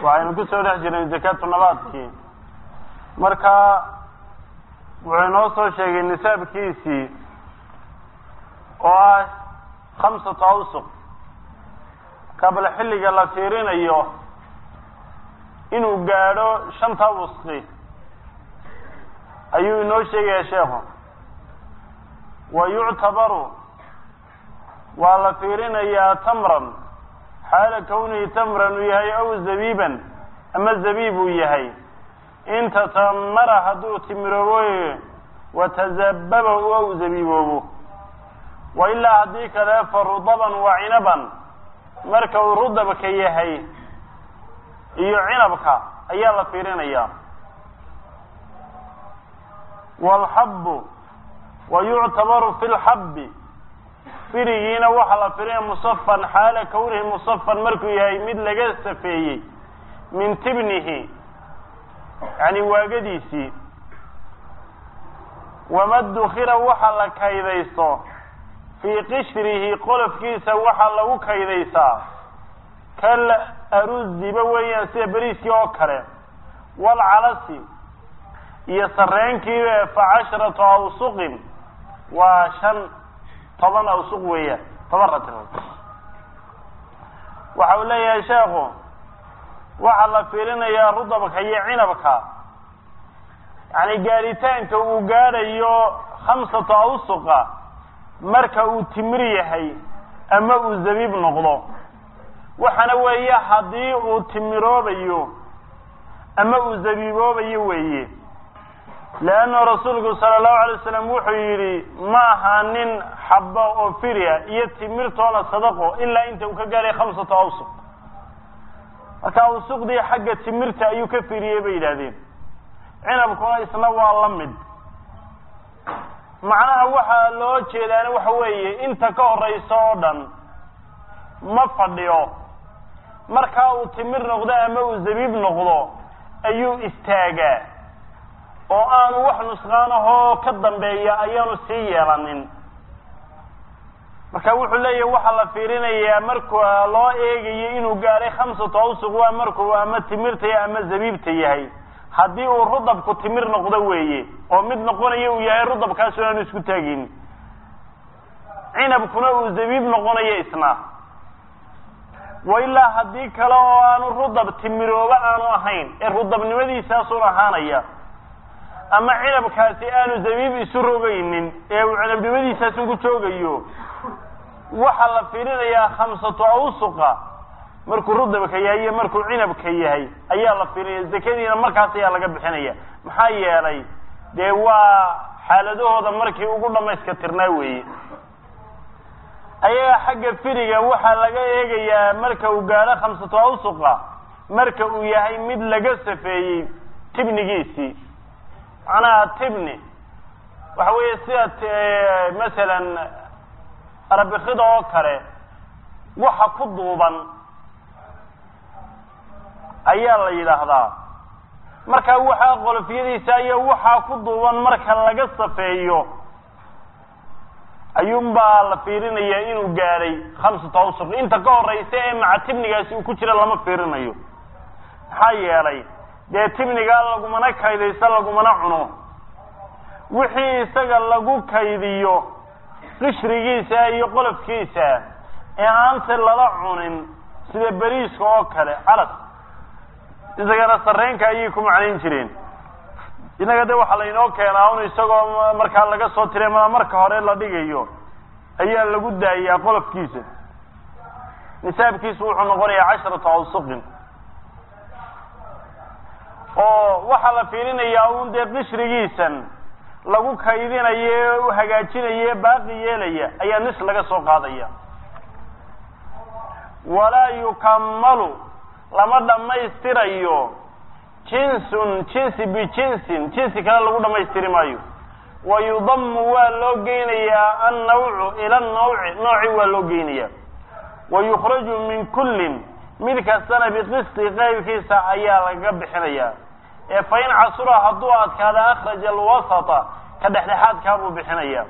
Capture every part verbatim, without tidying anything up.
waxaynu ku soo dhex jirnay zakaatu nabaadkii marka wuxuu inoo soo sheegay nisaabkiisii oo ah khamsata awsuq qabla xilliga la fiirinayo inuu gaadho shanta wusqi ayuu inoo sheegaya sheekhu wa yuctabaru waa la fiirinayaa tamran xaala kawnihi tamran uu yahay aw zabiiban ama zabiib uu yahay in tatamara hadduu timiroobo watazababa aw zabiiboobo wa ilaa haddii kale fa rudaban wa cinaban marka uu rudabka yahay iyo cinabka ayaa la fiirinayaa walxabbu wa yuctabaru fi lxabbi firigiina waxaa la firinaya musafan xaala kawnihi musafan markuu yahay mid laga safeeyey min tibnihi yani waagadiisii wama dukira waxa la kaydaysto fii qishrihi qolofkiisa waxaa lagu kaydaysaa kal aruziba weeyaan sida beriiskii oo kale walcalasi iyo sareenkiiba fa casharatu awsuqin waa shan toban awsuq weeyaan toban ratimood waxa uu leeyahay sheekhu waxaa la fiirinayaa rudabka iyo cinabka yani gaadhitaanka uu gaadhayo khamsata awsuqa marka uu timir yahay ama uu zabiib noqdo waxaana weeye haddii uu timiroobayo ama uu zabiiboobayo weeye leanna rasuulku sala allahu alay wasalam wuxuu yidhi ma aha nin xaba oo firya iyo timirtoona sadaqo ilaa inta uu ka gaadhay khamsata awsuq marka awsuqdii xagga timirta ayuu ka firiyey bay yidhahdeen cinabkuna isna waa la mid macnaha waxaa loo jeedaana waxa weeye inta ka horeysa oo dhan ma fadhiyo markaa uu timir noqdo ama uu zabiib noqdo ayuu istaagaa oo aanu wax nusqaanahoo ka dambeeya ayaanu sii yeelanin marka wuxuu leeyahay waxaa la fiirinayaa markuu loo eegayo inuu gaadhay khamsatu awsuq waa markuu ama timirta yahay ama zabiibta yahay haddii uu rudabku timir noqdo weeye oo mid noqonayo uu yahay rudabkaasu aanu isku taagin cinabkuna uu zabiib noqonayo isna wa ilaa haddii kale oo aanu rudab timirooba aanu ahayn ee rudabnimadiisaasun ahaanaya ama cinabkaasi aanu zabiib isu rogaynin ee uu cinabnimadiisaasun ku joogayo waxaa la fiirinayaa khamsatu awsuqa markuu rudabka yahay iyo markuu cinabka yahay ayaa la fiirinaya zakadiina markaas ayaa laga bixinaya maxaa yeelay dee waa xaaladahooda markii ugu dhamayska tirnaa weeye ayaga xagga firiga waxaa laga eegayaa marka uu gaadho khamsatu awsuqa marka uu yahay mid laga safeeyey tibnigiisii macnaha tibni waxa weeye sida masalan arabikida oo kale waxa ku duuban ayaa la yidhaahdaa marka waxaa qolofyadiisa iyo waxaa ku duuban marka laga safeeyo ayuunbaa la fiirinayaa inuu gaadhay khamsata awsuq inta ka horeysa ee maca tibnigaasi uu ku jira lama fiirinayo maxaa yeelay dee tibnigaa lagumana kaydaysa lagumana cuno wixii isaga lagu kaydiyo qishrigiisa iyo qolofkiisa ee aanse lala cunin sida beriiska oo kale calas isagana sareenka ayay ku macnayn jireen inaga de waxaa laynoo keenaa un isagoo markaa laga soo tiray ma marka hore la dhigayo ayaa lagu daayaa qolofkiisa nisaabkiisu wuxuu noqonayaa casharatu awsuqin oo waxaa la fiirinayaa un dee qishrigiisan lagu kaydinaye u hagaajinaye baaqi yeelaya ayaa nis laga soo qaadaya walaa yukamalu lama dhammaystirayo jinsun jinsi bijinsin jinsi kale lagu dhammaystiri maayo wa yudamu waa loo geynayaa annawcu ila nawci nooci waa loo geynayaa wa yukhraju min kullin mid kastana biqisti qaybkiisa ayaa laga bixinayaa ee fa in casura hadduu adkaada akhraja alwasata ka dhexdhexaadkaa buu bixinayaa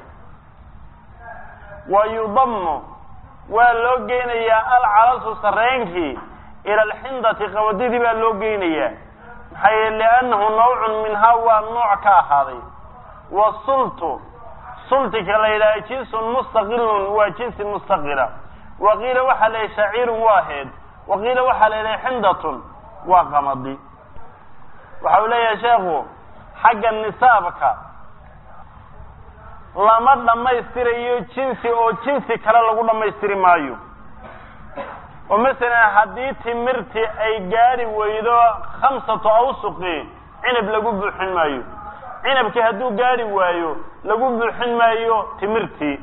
wa yudamu waa loo geynayaa alcalasu sareenkii ila alxindati qawadidii baa loo geynayaa maxaa yeele liannahu nawcun minhaa waa nooc ka ahaaday wasultu sultika la yidhaha jinsun mustaqilun waa jinsi mustaqila waqiila waxaa la yidhaha shaciirun waa heed waqiila waxaa la yidhaha xindatun waa qamadi waxa uu leeyahay sheekhu xagga nisaabka lama dhammaystirayo jinsi oo jinsi kale lagu dhammaystiri maayo oo masalan haddii timirtii ay gaari weydo khamsatu awsuqi cinab lagu buuxin maayo cinabkii hadduu gaari waayo lagu buuxin maayo timirtii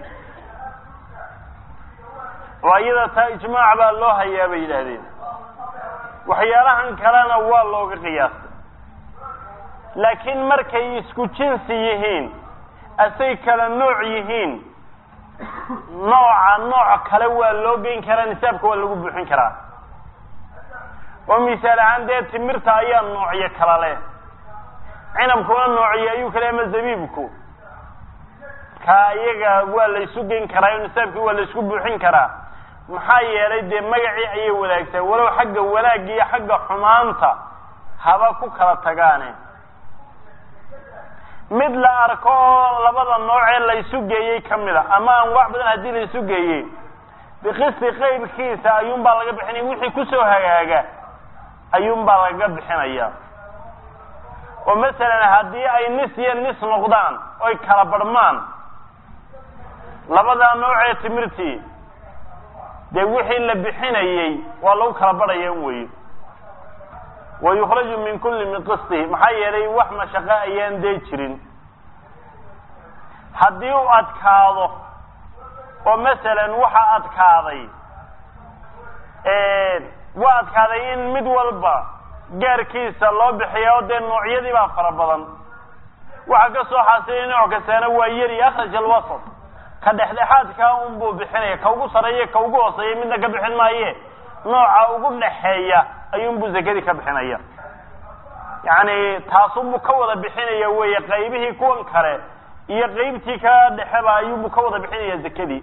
oo iyada taa ijmaac baa loo hayaa bay yidhaahdeen waxyaalahan kalena waa looga qiyaastay laakiin markay isku jinsi yihiin asay kala nooc yihiin nooca nooc kale waa loo geyn karaa nisaabka waa lagu buuxin karaa oo misaal ahaan dee timirta ayaa noocyo kala leh cinabkuna noocyo ayuu kale ama zabiibku ka iyaga waa la isu geyn karaa nisaabkii waa la isku buuxin karaa maxaa yeelay dee magacii ayay wadaagtaa walow xagga wanaagga iyo xagga xumaanta haba ku kala tagaane mid la arko oo labada noocee la isu geeyey ka mid a ama anwaac badan haddii la isu geeyey biqisti qaybkiisa ayuunbaa laga bixinaya wixii kusoo hagaaga ayuunbaa laga bixinaya oo masalan haddii ay nis iyo nis noqdaan oy kala barhmaan labadaa noocee timirtii dee wixii la bixinayey waa lagu kala barhaya wey wayukhraju min kulli min qistihi maxaa yeelay wax mashaqo ayaan dee jirin haddii uu adkaado oo masalan waxa adkaaday waa adkaaday in mid walba gaarkiisa loo bixiya oo dee noocyadii baa fara badan waxa ka soo xaasilay nooc kastaana waa yari akhraj alwasat ka dhexdhexaadkaa unbuu bixinaya ka ugu sareeya ka ugu hooseeya midna ka bixin maaye nooca ugu dhexeeya ayuunbuu zakadii ka bixinaya yacni taasunbuu ka wada bixinaya weeye qaybihii kuwan kale iyo qaybtii ka dhexeba ayuunbuu ka wada bixinaya zakadii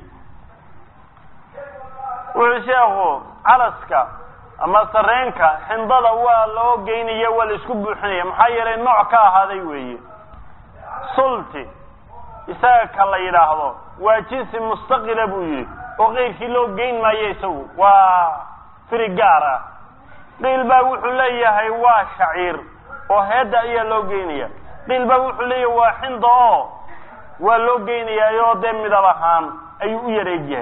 wuxuu sheekhu calaska ama sareenka xindada waa loo geynaya waa la isku buuxinaya maxaa yeelay nooc ka ahaaday weeye sulti isaga ka la yidhaahdo waa jinsi mustaqila buu yidhi oo qeyrkii loo geyn maayo isagu waa firi gaar ah qiil baa wuxuu leeyahay waa shaciir oo heedda ayaa loo geynaya qiil baa wuxuu leeyahay waa xinda oo waa loo geynayaayoo dee midab ahaan ayuu u yareegyahay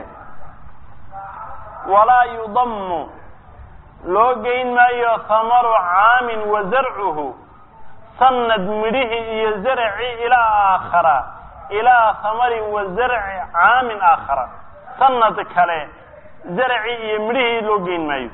walaa yudammu loo geyn maayo hamaru caamin wa zarcuhu sanad midhihii iyo zarci ilaa aakhara ilaa hamarin wa zarci caamin aakhara sanad kale zarci iyo midhihii loo geyn maayo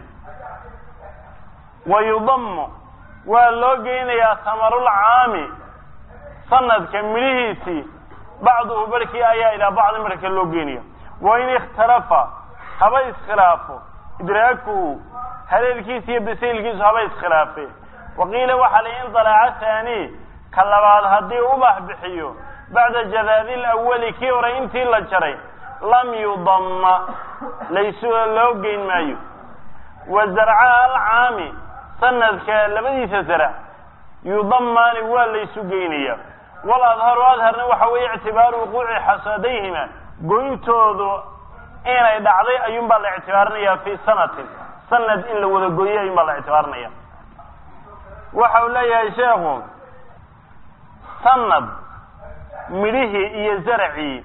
wayudammu waa loo geynayaa hamarulcaami sanadka midhihiisii bacduhu barhkii ayaa ilaa bacdi marka loo geynaya wain ikhtalafa haba iskhilaafo idraakuhu haleelkiisa iyo basaylkiisu haba iskhilaafe waqiila waxaa la in dalaaca haani ka labaad haddii ubax bixiyo bacda jadaadi lawali kii hore intii la jaray lam yudamma laysu loo geyn maayo wa zarcaha alcaami sanadka labadiisa zarac yudammaani waa laysu geynaya waladharu adharna waxa weeye ictibaaru wuquuci xasadayhima goyntoodu inay dhacday ayuun baa la ictibaarinaya fi sanatin sanad in la wada gooyey ayuun baa la ictibaarinaya waxa uu leeyahay sheekhu sanad midhihii iyo zaracii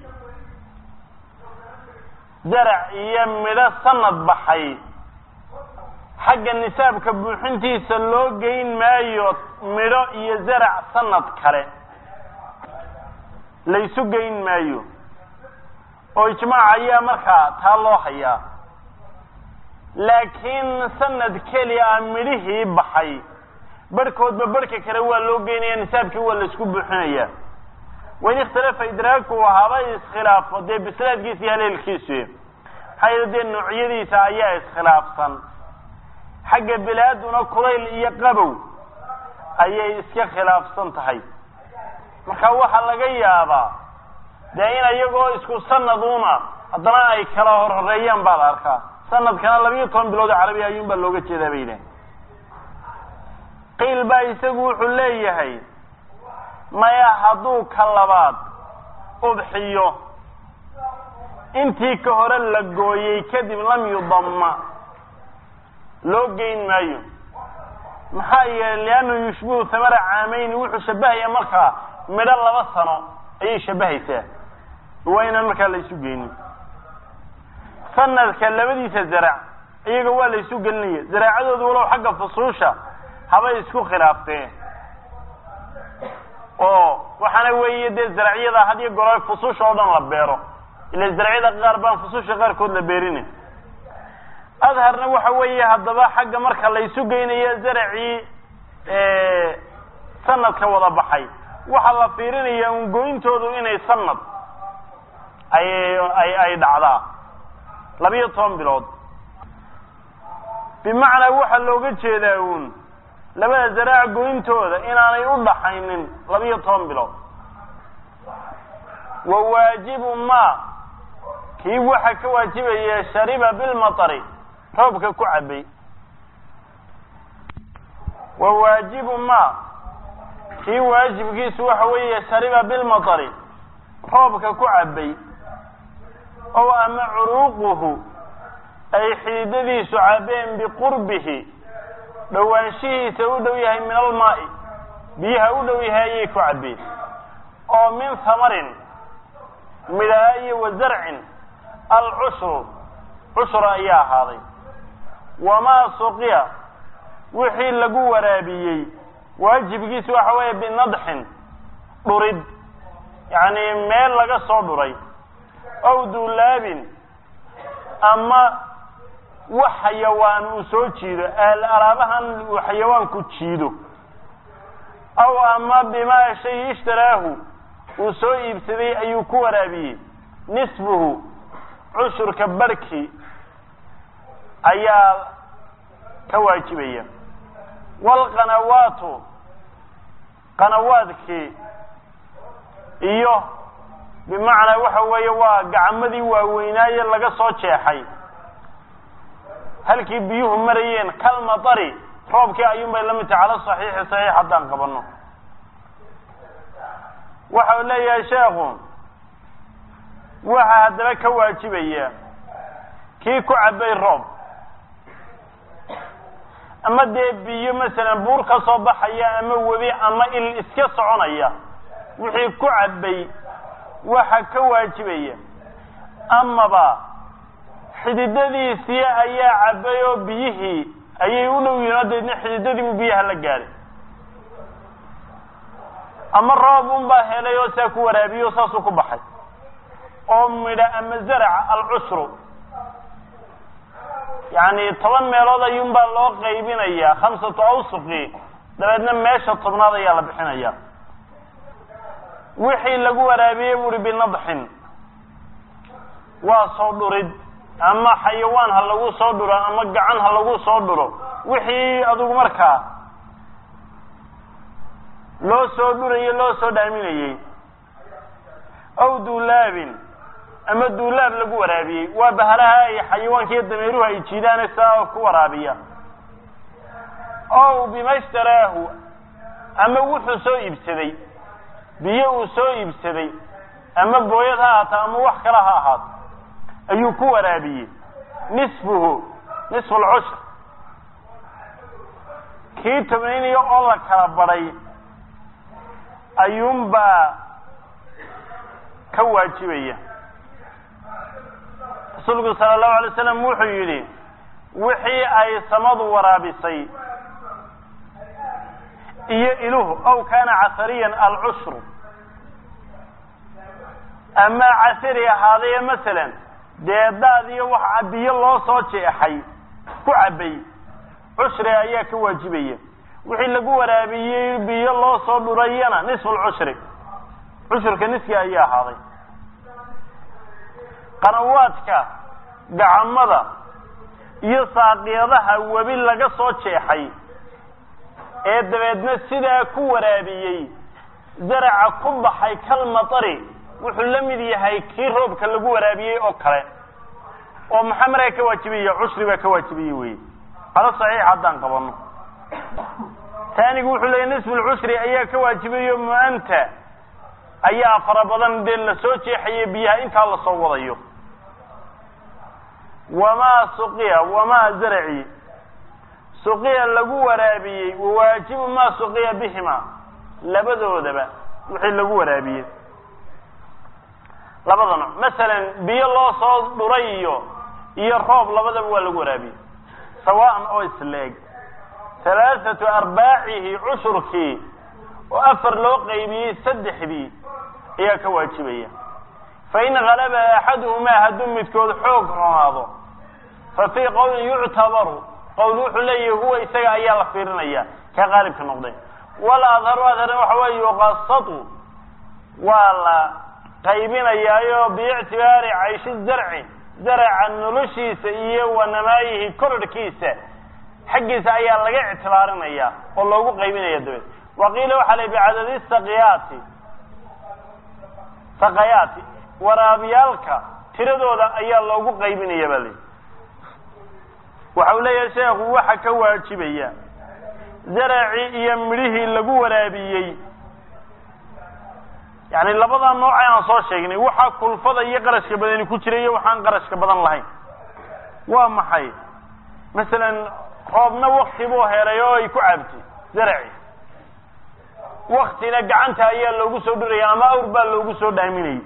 zarac iyo midho sanad baxay xagga nisaabka buuxintiisa loo geyn maayo midho iyo zarac sanad kale laysu geyn maayo oo ijmaac ayaa markaa taa loo hayaa laakiin sanad keliya midhihii baxay barhkoodba barhka kale waa loo geynaya nisaabkii waa laysku buuxinaya wain ikhtalafa idraakuhu haba iskhilaafo dee bislaadkiisa iyo haleelkiisu maxaa yeele dee noocyadiisa ayaa iskhilaafsan xagga bilaaduna kulayl iyo qabow ayay iska khilaafsan tahay marka waxaa laga yaabaa dee in iyagoo isku sanaduna haddana ay kala horhoreeyaan baa la arkaa sanadkana labiyo toban bilood carabi ayuun baa looga jeedaa bay yidhaaheen qiil baa isagu wuxuu leeyahay maya hadduu ka labaad udxiyo intii ka hore la gooyey kadib lam yudamma loo geyn maayo maxaa yeelay liannu yushbihu thamara caamayn wuxuu shabahaya markaa midho laba sano ayay shabahaysaa waa inaan markaa la isu geynin sanadka labadiisa zarac iyaga waa la isu gelinaya zaraacadoodu walow xagga fusuusha habay isku khilaafteen oo waxaana weeye dee zaracyada had iyo goor fusuusha oo dhan la beero ila zaracyada qaar baan fusuusha qaarkood la beerinin adharna waxa weeye haddaba xagga marka la isu geynayo zaracii sanadka wada baxay waxa la fiirinaya un goyntoodu inay sanad ay ay ay dhacdaa labiyo toban bilood bimacnaa waxa looga jeedaa uun labada zaraac goyntooda inaanay u dhaxaynin labiyo toban bilood wa waajibu ma kii waxa ka waajibaya shariba bilmatari roobka ku cabay wa waajibu ma kii waajibkiisu waxa weeye shariba bilmatari roobka ku cabay oo ama curuuquhu ay xididadiisu cabeen biqurbihi dhawaanshihiisa u dhow yahay min almaa'i biyaha u dhow yahay ayay ku cabeen oo min thamarin midhaa iyo wa zarcin alcushru cushra ayaa ahaaday wamaa suqiya wixii lagu waraabiyey waajibkiisu waxa weeye binadxin dhurid yacni meel laga soo dhuray aw duulaabin ama wax xayawaan uu soo jiido alaabahan uu xayawaanku jiido aw ama bimaa shay ishtaraahu uu soo iibsaday ayuu ku waraabiyey nisbuhu cushurka barhkii ayaa ka waajibaya waalqanawaatu qanawaadkii iyo bimacnaa waxa weeye waa gacmadii waaweynaaye laga soo jeexay halkii biyuhu marayeen kalmatari roobkii ayuun bay la mid tahay cala saxiixi saxiix haddaan qabanno waxa uu leeyahay sheekhu waxa haddaba ka waajibaya kii ku cabay roob ama dee biyo masalan buur ka soo baxaya ama webi ama il iska soconaya wixii ku cabay waxa ka waajibaya amaba xididadiisii ayaa cabay oo biyihii ayay u dhow yihiin deedna xididadiibu biyaha la gaadhay ama roob un baa helay oo saa ku waraabiyo saasuu ku baxay oo midha ama zaraca alcushru yacni toban meelood ayuun baa loo qaybinayaa khamsatu awsuqi dabeedna meesha tobnaad ayaa la bixinaya wixii lagu waraabiyey buuri binadxin waa soo dhurid ama xayawaan ha lagu soo dhuro ama gacan ha lagu soo dhuro wixii adigu markaa loo soo dhurayo loo soo dhaaminayey aw duulaabin ama duulaab lagu waraabiyey waa bahalaha ay xayawaanka iyo dameeruhu ay jiidaan saa ku waraabiya ow bima ishtaraahu ama wuxuu soo iibsaday biyo uu soo iibsaday ama booyad ha ahaato ama wax kale ha ahaato ayuu ku waraabiyey nisfuhu nisfu alcushr kii tobnaynaya oo la kala badhay ayuunbaa ka waajibaya rasuulku sala allahu alay wasalam wuxuu yidhi wixii ay samadu waraabisay iyo iluhu aw kaana casariyan alcushru ama casari ahaadaye masalan dee daad iyo wax biyo loo soo jeexay ku cabay cushri ayaa ka waajibaya wixii lagu waraabiyey biyo loo soo dhurayana nisfu lcushri cushurka niski ayaa ahaaday qanawaadka gacamada iyo saaqiyadaha webi laga soo jeexay ee dabeedna sidaa ku waraabiyey zaraca ku baxay kalmatari wuxuu la mid yahay kii roobka lagu waraabiyey oo kale oo maxamara ka waajibaya cusri baa ka waajibaya weey ala saxiix haddaan qabano taanigu wuxuu leeyahay nisfu al-usri ayaa ka waajibayo mu'anta ayaa farabadan deel la soo jeexay biyaha inta la soo wadayo wama suqiya wama zar'i suqiya lagu waraabiyay waajibu ma suqiya bihima labadoodaba wixii lagu waraabiyay labadana midalan biyo loo soo dhurayo iyo roob labadaba waa lagu waraabiyay sawaan oo isleeg ثلاثة أرباعه عشركي وأفر لو قيبي سدحدي هي كواجبية فإن غلب أحدهما هدم متكود حوق هذا ففي قول يعتبر قوله حليه هو يسجع أيال خيرنا كغالب كنقضي ولا أظهر أظهر وحوي يقسط ولا قيبين أياه باعتبار عيش الزرع زرع النلشي سئيه ونمائه كل كيسة حقيسة أيها لقى اعتبارنا إياه والله قيمين يدوين وقيل وحلي بعدد السقيات سقيات ورابيالك تردو ذا أيها الله قيمين يبالي وحولي يا شيخ وحكا واجبيا زرعي يمره لقو ورابيي يعني لبضا نوعي أنصار شيخني وحا كل فضا يقرش كبداني كتريا وحان قرش كبدان لهين ومحي مثلا roobna waqti buu heerayo ay ku cabtay zarci waqtina gacanta ayaa loogu soo dhuraya ama awr baa loogu soo dhaaminay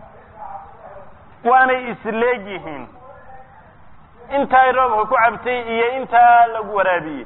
waana isleegihiin inta ay roobku ku cabtay iyo inta lagu waraabiyay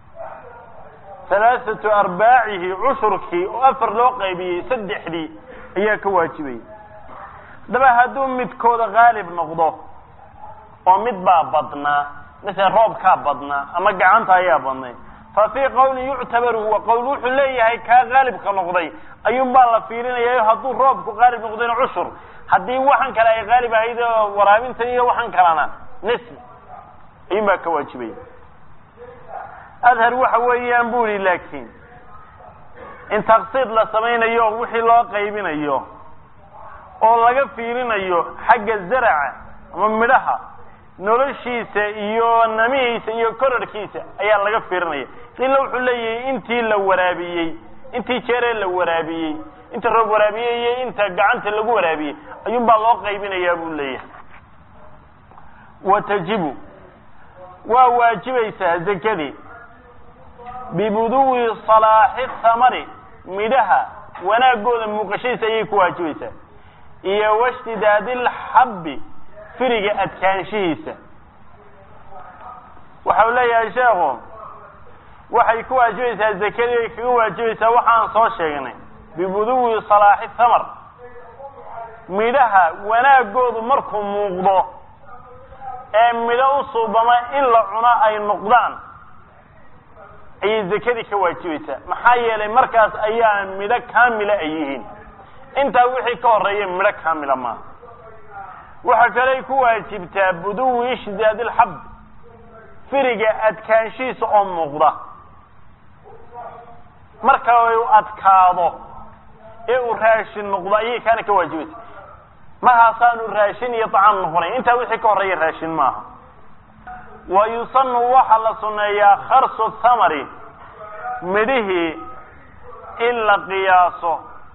ثلاثة أرباعه عشركي وأفر لو قيبي سدحدي ayaa ka waajibay daba haduu midkooda qaalib noqdo oo mid baa badna مثل روب كابضنا أما قعنت يا بني ففي قول يعتبر هو قوله حليه هي كغالب كنقضي أيوم بالله فيرنا يا هدو روب كغالب نقضين عشر هدي وحن كلا غالب هيدا ورابين تانية وحن كلانا نسم إما كواجبي أظهر وحوي أنبولي لكن إن تقصيد لسمين أيوه وحي الله قيبين أيوه أو لقى فيرنا أيوه حق الزرع من ملها noloshiisa iyo namihiisa iyo kororkiisa ayaa laga fiirinaya ila wuxuu leeyahay intii la waraabiyay intii jeere la waraabiyay inta roob waraabiyay inta gacanta lagu waraabiyay ayuu baa loo qaybinayaa buu leeyahay watajibu wa waajibaysa zakadi bibuduwi salaahi thamari midaha wanaagooda muuqashaysa ayay ku waajibaysaa iyo washtidaadil habbi firiga adkaanshihiisa waxa uu leeyahay sheekhu waxay ku waajibaysaa zakada ay ku waajibaysaa waxaan soo sheegnay bibuduwi salaahi thamar midaha wanaagoodu markuu muuqdo ee midho u suubama in la cuno ay noqdaan ay zakada ka waajibaysaa maxaa yeelay markaas ayaa midho kaamila ay yihiin inta wixii ka horeeyay midho kaamila ma waxa kale ku waajibtaa buduwi ishdaad al-hab firiga adkaanshiisa oo muuqda marka uu adkaado ee uu raashin noqdo ayay kana ka waajibaysaa ma haasaanu raashin iyo طعام noqonay inta wixii ka horeeyay raashin maaha wa yusannu waxa la suneeyaa kharsu thamari midhihi illa qiyaaso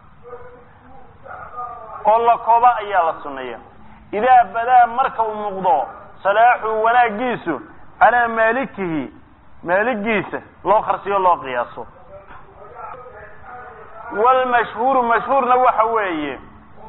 oo la kooba ayaa la suneeyaa إذا بدأ مركب مقضى صلاح وناجيسه على مالكه مالك جيسه لا خرسيه الله قياسه والمشهور مشهور نوح ويه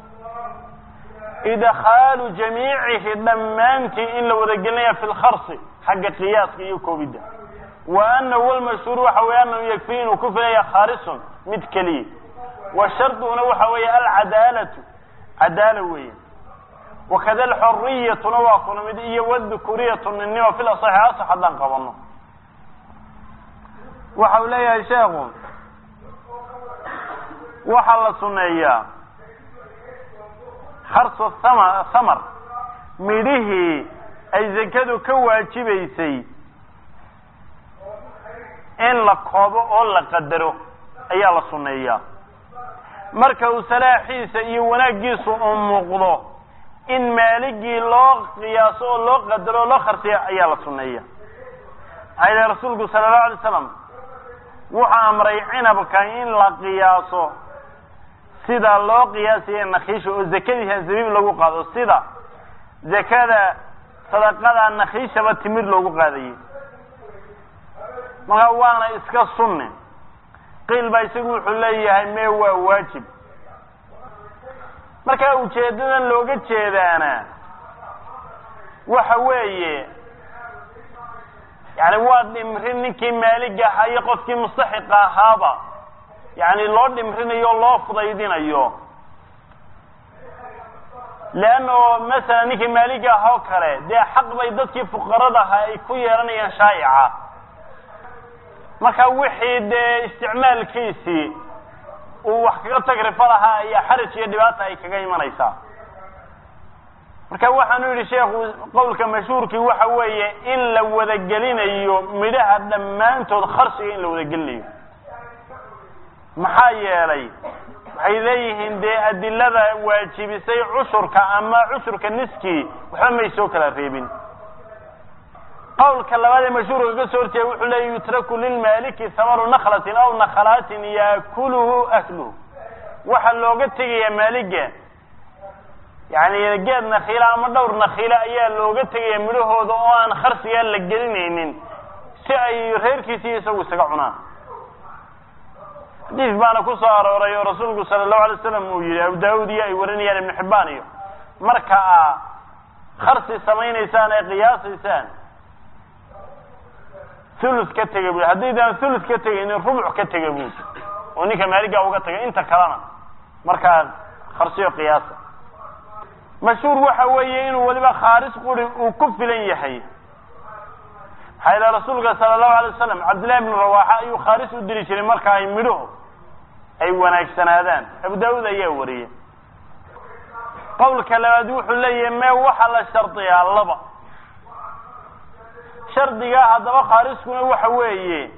إدخال جميعه دمانك إلا ودقلنا في الخرص حق قياس يكوبده وأنه المشهور وحوي أنه يكفين وكفر يا خارص متكلي والشرط نوح ويه العدالة عدالة ويه وكذا الحرية نواق ونمدية والذكورية النوى في الأصحيح أصح حدان قبلنا وحوليها يا شيخ وحل صنعيا خرص الثمر ميره أي زكادو كواجبيسي إن لقابو أو لقدرو أي الله صنعيا مركو سلاحيس إيواناقيسو أم مقضو in maaligii loo qiyaaso oo loo qadaro loo kharsiyo ayaa la sunneeya ayda rasuulku sallallahu alayhi wasallam wuxuu amray cinabka in la qiyaaso sida loo qiyaasiyo nakhiisha oo zakadiisa zabiib lagu qaado sida zakada sadaqada nakhiishaba timir loogu qaadayay marka waana iska sunne qiil baa isagu wuxuu leeyahay mee waa waajib marka ujeedadan looga jeedaana waxa weeye yani waa dhimrin ninkii maaliga ahaa iyo qofkii mustaxiqa ahaaba yani loo dhimrinayo loo fudaydinayo leanno masala ninkii maaliga ahaa oo kale dee xaq bay dadkii fuqarada ahaa ay ku yeelanayaan shaa'ica marka wixii dee isticmaalkiisii uu wax kaga tagrifo lahaa ayaa xaraj iyo dhibaata ay kaga imanaysaa marka waxaanu yidhi sheekhu qowlka mashhuurkii waxa weeye in la wadagelinayo midhaha dhammaantood kharsiga in la wadagelinayo maxaa yeelay waxay leeyihiin dee adilada waajibisay cushurka ama cushurka niskii waxba may soo kala reebin qowlka labaad ee mashhuurka ka soo horjeeda wuxuu leeyahy yutraku lilmaaliki samaru nakhlatin aw nakhlaatin yaakuluhu ahluhu waxaa looga tegayaa maaliga yani geed nakhiila ama dhowr nakhiila ayaa looga tegaya midhahooda oo aan kharsigaa la gelinaynin si ay reerkiisii isagu isaga cunaan xadiis baana ku soo arooray oo rasuulku sala allahu alay wasalam uu yihi abu daawud iyo ay warinayaan ibnu xibbaan iyo marka aa kharsi samaynaysaan ee qiyaasaysaan thuluth ka tega bu haddaydaan thuluth ka tegaynin rubuc ka tega bu oo ninka maaligaa uga tagay inta kalena markaa kharsiyo qiyaasa mashhuur waxa weeye inuu waliba khaaris quri uu ku filan yahay maxaa yeele rasuulka sala allahu alay wasalam cabdillahi ibnu rawaaxa ayuu khaaris u diri jiray marka ay midhuhu ay wanaagsanaadaan abu daawud ayaa wariyey qowlka labaad wuxuu leeyahay mee waxaa la shardiyaa laba shardigaa haddaba khaariskuna waxa weeye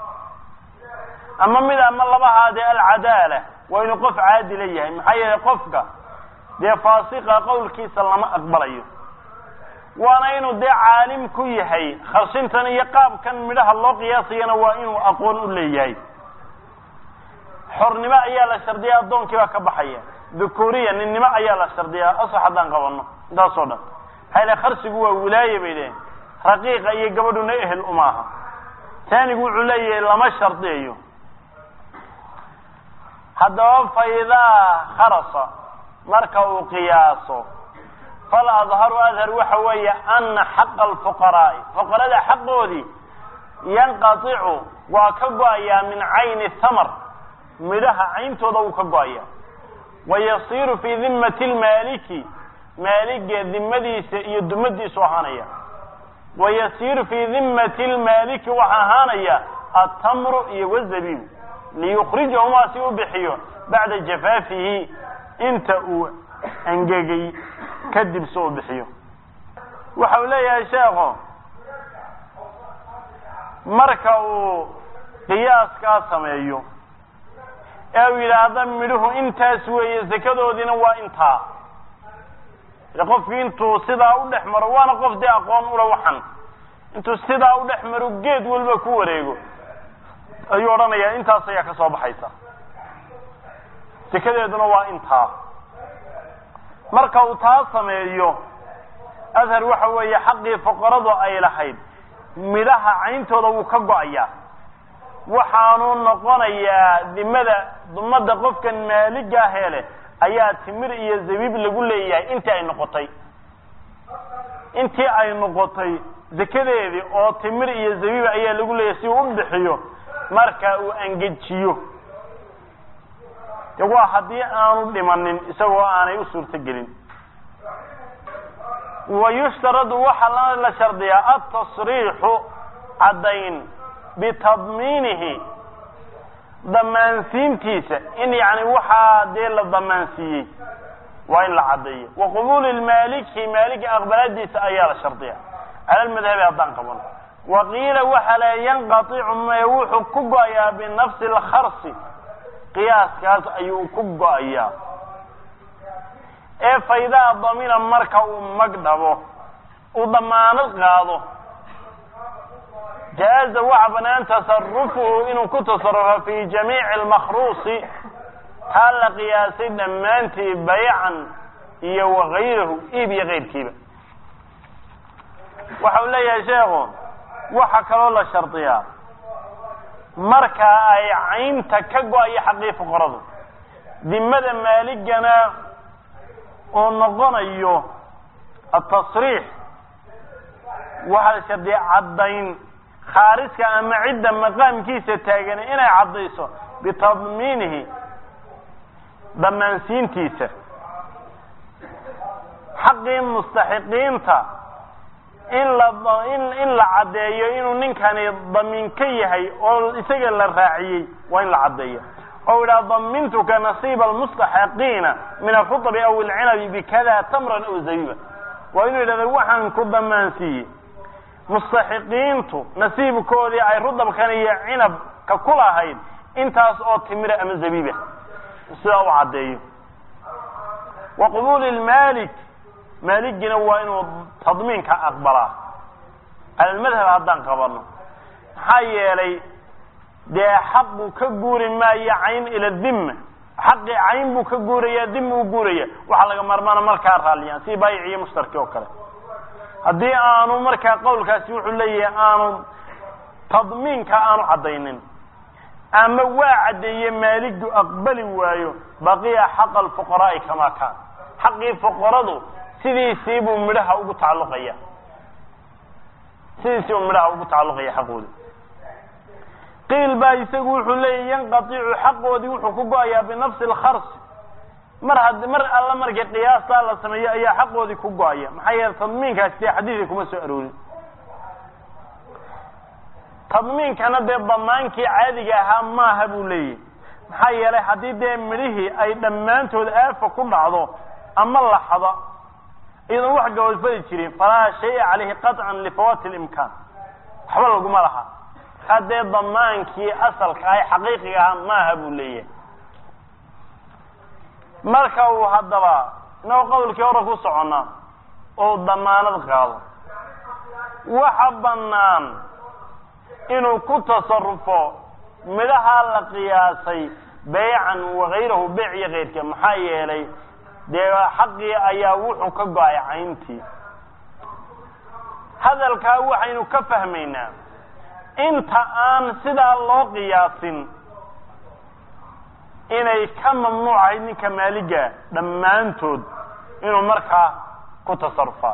ama mid ama labahaadee alcadaala waa inuu qof caadila yahay maxaa yeelay qofka dee faasiqa qowlkiisa lama aqbalayo waana inuu dee caalim ku yahay kharshintan iyo qaabkan midhaha loo qiyaasayana waa inuu aqoon u leeyahay xornimo ayaa la shardiyaa addoonkii baa ka baxaya dhukuriya ninnimo ayaa la shardiyaa asax haddaan qabano intaasoo dhan maxaa yeele kharsigu waa wilaaye bay leeyihin raqiiqa iyo gabadhuna ehel umaaha taanigu wuxuu leeyahay lama shardiyayo haddaba faidaa kharasa marka uu qiyaaso fal adharu adhar waxa weeye ana xaqa alfuqaraa'i fuqarada xaqoodii yanqaticu waa ka go-ayaa min cayni thamar midhaha cayntooda uu ka go-aya wayasiiru fii dimmati lmaaliki maaliga dimadiisa iyo dumadiisu ahaanaya wayasiiru fii dimmati lmaaliki waxa ahaanaya atamru iyo wazabiib liyukrijahumaa si u bixiyo bacda jafaafihi inta uu angegay kadib si u bixiyo waxa uu leeyahay sheekho marka uu qiyaaskaa sameeyo ee uu yidhaahda midhuhu intaas weeye zakadoodiina waa intaa qofkii intuu sidaa u dhex maro waana qof dee aqoon ula waxan intuu sidaa u dhex maro geed walba ku wareego ayuu odhanayaa intaas ayaa ka soo baxaysa zakadeeduna waa intaa marka uu taa sameeyo adhar waxa weeye xaqii fuqaradu ay lahayd midhaha cayntooda wuu ka go-ayaa waxaanu noqonayaa dimada dumada qofkan maaliga hele ayaa timir iyo zabiib lagu leeyahay intii ay noqotay intii ay noqotay zakadeedii oo timir iyo zabiib ayaa lagu leeyahay si uu u bixiyo marka uu angejiyo de waa haddii aanu dhimanin isagoo aanay u suurto gelin wayushtaradu waxaa la shardiyaa atasriixu caddayn bitadmiinihi damaansiintiisa in yani waxaa dee la damaansiiyey waa in la caddeeyo waqubuli lmaaliki maalika aqbalaadiisa ayaa la shardiya cala lmadhabi haddaan qabano waqiila waxa la yanqaticu me wuxuu ku go-ayaa binafsi lkharsi qiyaaskaas ayuu ku go-ayaa ee faydaa damina marka uu magdhabo uu damaanad qaado jaaza waxa banaan tasarufuhu inuu ku tasarufo fi jamiici almakhruusi taa la qiyaasay dhammaantii baycan iyo wagayrahu iib iyo keyrkiiba. waxa uu leeyahay sheekhu waxa kaloo la shardiyaa marka ay caynta ka go-ayo xaqii fuqaradu dimada maaligana oo noqonayo atasriix waxa la shardiyaa caddayn khaariska ama cidda maqaamkiisa taagan inay caddayso bitadmiinihi damaansiintiisa xaqii mustaxiqiinta in la in in la caddeeyo inuu ninkani damiin ka yahay oo isaga la raaciyey waa in la caddeeyo oo idhaa damintuka nasiiba almustaxiqiina min alkhudbi aw alcinabi bikada tamran aw zabiba waa inuu idhahda waxaan ku damaansiiyey mustaxiqiintu nasiibkoodii ay rudabkan iyo cinabka ku lahayd intaas oo timira ama zabiiba sidaa u caddeeyo wa qabuuli lmaalik maaligina waa inuu tadmiinka aqbalaa cala almadhab haddaan qabano maxaa yeelay dee xaq buu ka guuri maayo cayn ila dimma xaqii cayn buu ka guuraya dim uu guuraya waxaa laga marmaana markaa raalliyaan si baayic iyo mushtarki oo kale haddii aanu markaa qowlkaasi wuxuu leeyahay aanu tadmiinka aanu caddaynin ama waa caddeeye maaligu aqbali waayo baqiya xaqa alfuqaraa'i kamaa kaan xaqii fuqaradu sidiisii buu midhaha ugu tacalluqaya sidiisii buu midhaha ugu tacalluqaya xaqooda qiil baa isagu wuxuu leeyahy yanqaticu xaqoodii wuxuu ku go-ayaa binafsi alkhars mar had mar alla markii qiyaastaa la sameeyo ayaa xaqoodii ku go-aya maxaa yeele tadmiinkaasi dee xadiidka kuma soo aroorin tadmiinkana dee damaankii caadiga ahaa maaha buu leeyahy maxaa yeelay haddii dee midhihii ay dhammaantood aafa ku dhacdo ama laxda iyadoon wax gabadfadi jirin falaa shaya calayhi qaطcan lifawaati اlimkaan waxba laguma laha markaa dee damaankii asalka ahay xaqiiqiga ahaa maaha buu leeyahay marka uu haddaba inoo qowlkii hore ku socona oo damaanad qaado waxa banaan inuu ku tasarufo midhaha la qiyaasay baycan wagayrahu beyc iyo keyrka maxaa yeelay dee xaqii ayaa wuxuu ka go-ay cayntii hadalkaa waxaynu ka fahmaynaa inta aan sidaa loo qiyaasin inay ka mamnuucahayd ninka maaliga dhammaantood inuu markaa ku tasarufaa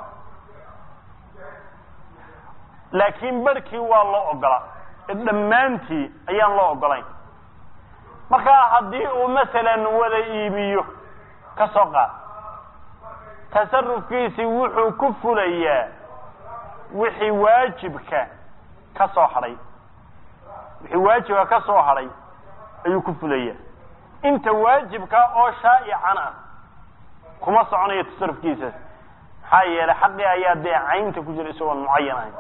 laakiin barhkii waa loo ogola dhammaantii ayaan loo ogolayn markaa haddii uu masalan wada iibiyo ka soo qaad tasarufkiisii wuxuu ku fulayaa wixii waajibka ka soo hadhay wixii waajibka ka soo hadhay ayuu ku fulayaa inta waajibka oo shaa'ican ah kuma soconayo tasarufkiisaas maxaa yeelay xaqii ayaa dee caynta ku jira isagoon mucayan ahayn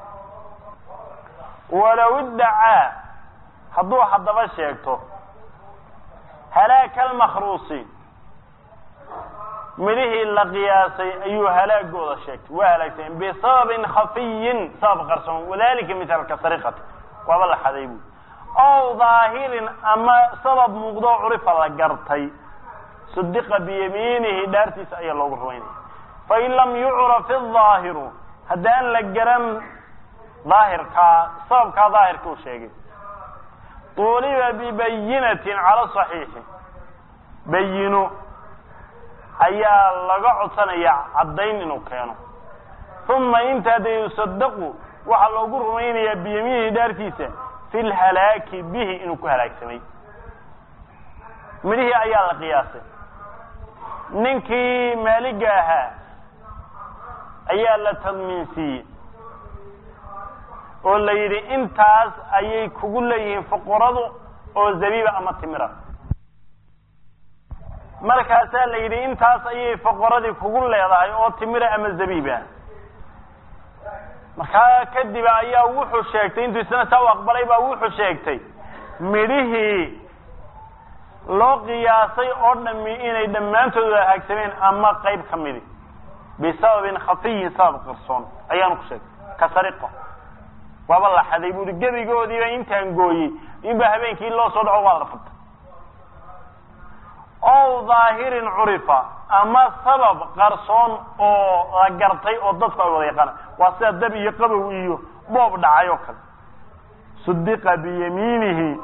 walow iddacaa hadduu haddaba sheegto halaaka almakhruusi midhihii la qiyaasay ayuu halaagooda sheegtay waa halaagsan bisababin khafiyin sabab qarsoon wadalika mithalka sariqati waaba la xaday buy ow daahirin ama sabab muuqdo curifa la gartay sudiqa biyamiinihi dhaartiisa ayaa loogu rumaynaya fain lam yucraf idaahiru haddaan la garan daahirkaa sababkaa daahirka uu sheegay tuuliba bibayinatin cala saxiixi bayino ayaa laga codsanaya caddayn inuu keeno uma intaa dee yusadaqu waxaa loogu rumaynayaa biyamiinihi dhaartiisa fi lhalaaki bihi inuu ku halaagsamay midhihii ayaa la qiyaasay ninkii maaliga ahaa ayaa la tadmiinsiiyey oo la yidhi intaas ayay kugu leeyihiin fuqaradu oo zabiiba ama timira markaasaa la yidhi intaas ayay fuqaradii kugu leedahay oo timira ama zabiiba markaa kadib ayaa wuxuu sheegtay intuu isna taa u aqbalay baa wuxuu sheegtay midhihii loo qiyaasay oo dhami inay dhammaantooda haagsameen ama qayb ka midi bisababin khafiyin sabab qarsoon ayaanu ku sheegay ka sariqa waaba la xaday buuri gebigoodiiba intaan gooyey inba habeenkii loo soo dhaco waa la qabtay oo dhaahirin curifa ama sabab qarsoon oo la gartay oo dadku ay wada yaqaan waa sida dab iyo qabow iyo boob dhacay oo kale sudiqa biyamiinihi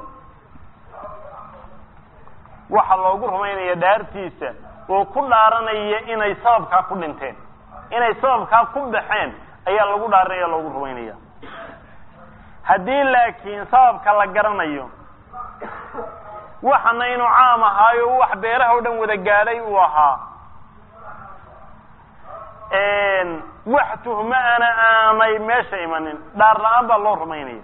waxa loogu rumaynaya dhaartiisa oo ku dhaaranaya inay sababka ku dhinteen inay sababka ku baxeen ayaa lagu dhaaranaya loogu rumaynaya haddii laakiin sababka la garanayo waxana inuu caam ahaayo wax beeraha oo dhan wada gaadhay uu ahaa een wax tuhma ana aanay meesha imanin dhaar la'aan baa loo rumaynaya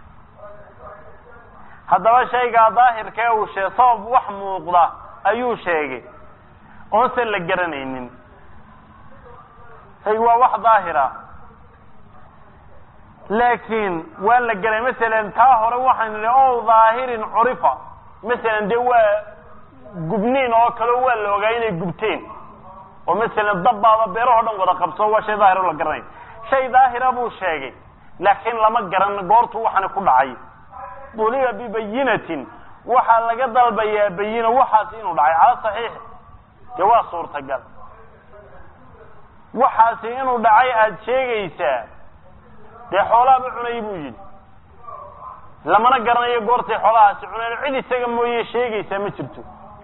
haddaba shayga daahirka uu sheegay sabab wax muuqda ayuu sheegay oo se la garanaynin hay waa wax daahira laakiin waa la garay mesela taa hore waxaan idhi oo dhaahirin curifa مثلا دي waa gubniin oo kale waa la ogaa inay gubteen oo mesela dabbaaba beeraha dhan wada qabso waa shay daahir oo la garanay shay daahir buu sheegay laakiin lama garan goortu waxana ku dhacay buliga bi bayinatin waxa laga dalbayaa bayina waxaas inuu dhacay ala saxiix jawaab suurtagal waxaas inuu dhacay aad sheegaysaa de xoolaha cunay buu yiri lamana garanayo goortay xoolahaasi cuneen cid isaga mooyee sheegaysa ma jirto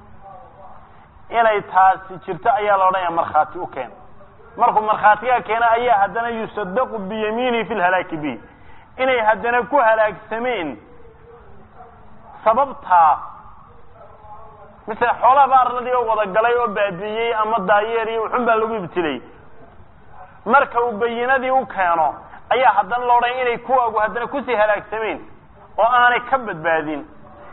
inay taasi jirto ayaa la odhanayaa markhaati u keen markuu markhaatiga keena ayaa haddana yusaddaqu biyamiini fi lhalaaki bi inay haddana ku halaagsameen sababtaa misla xoolaha ba arladii oo wada galay oo baabiiyey ama daayeer iyo wuxun baa lagu ibtilay marka uu bayinadii u keeno ayaa haddana la odhanaya inay kuwaagu haddana kusii halaagsameen oo aanay ka badbaadin